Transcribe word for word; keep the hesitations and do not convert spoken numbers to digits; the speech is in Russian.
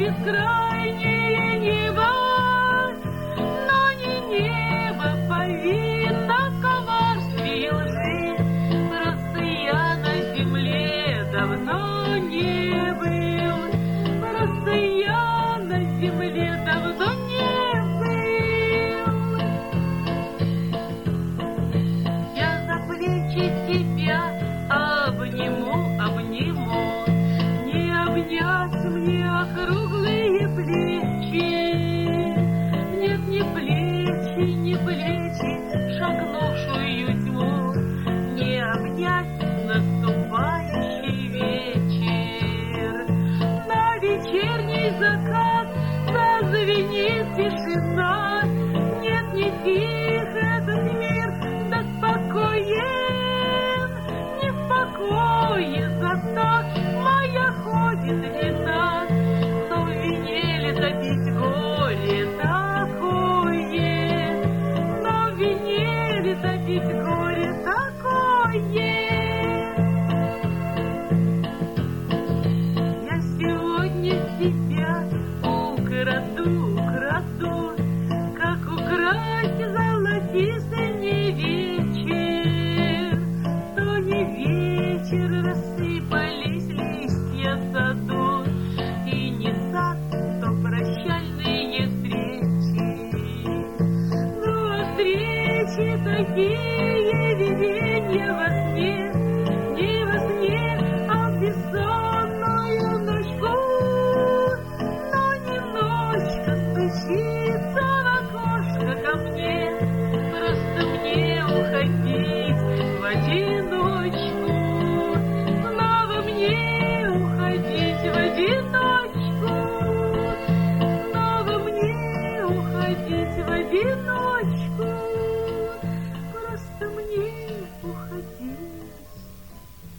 бескрайнее небо, но не небо повинно коварстве и лжи. Просто я на земле давно не был, просто я на земле давно не был. Я за плечи тебя обниму, обниму, не обнять мне округлые плечи. Нет, не плечи, не плечи, шагнувшую тьму, не обнять наступающий вечер. На вечерний закат